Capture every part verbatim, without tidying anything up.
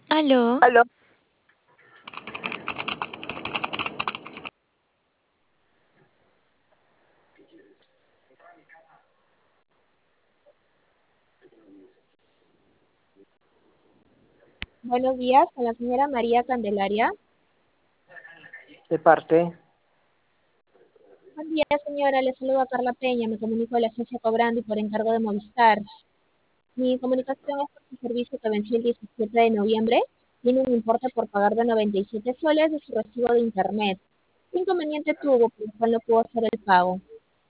Aló. Aló. Buenos días, con la señora María Candelaria. De parte. Buen día, señora. Le saluda Carla Peña. Me comunico de la agencia Cobrando y por encargo de Movistar. Mi comunicación es por su servicio que venció el diecisiete de noviembre. Tiene un importe por pagar de noventa y siete soles de su recibo de internet. ¿Qué inconveniente tuvo por el cual no pudo hacer el pago?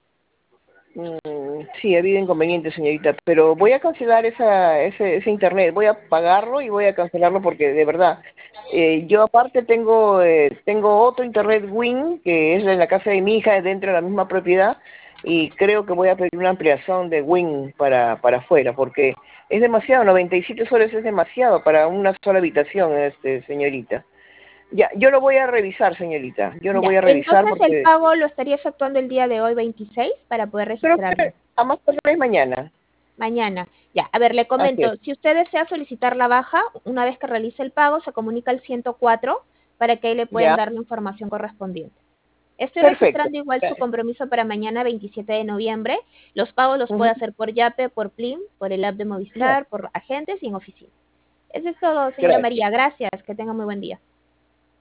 Mm, sí, ha habido inconvenientes, señorita, pero voy a cancelar esa, ese, ese internet. Voy a pagarlo y voy a cancelarlo porque, de verdad, eh, yo aparte tengo eh, tengo otro internet Win, que es de la casa de mi hija, dentro de la misma propiedad, y creo que voy a pedir una ampliación de Win para, para afuera, porque es demasiado, noventa y siete soles es demasiado para una sola habitación, este señorita. Ya, yo lo voy a revisar, señorita. Yo lo Ya, voy a revisar entonces el porque pago lo estaría efectuando el día de hoy, veintiséis, para poder creo registrarlo. que a más tardar es mañana. Mañana. Ya, a ver, le Así es. comento, si usted desea solicitar la baja, una vez que realice el pago, se comunica al ciento cuatro para que ahí le puedan Ya, dar la información correspondiente. Estoy perfecto. registrando igual su Gracias. compromiso para mañana veintisiete de noviembre. Los pagos los Ujú. puede hacer por Yape, por Plim, por el app de Ya, Movistar, por agentes y en oficina. Eso es todo, señora gracias. María. Gracias. Que tenga muy buen día.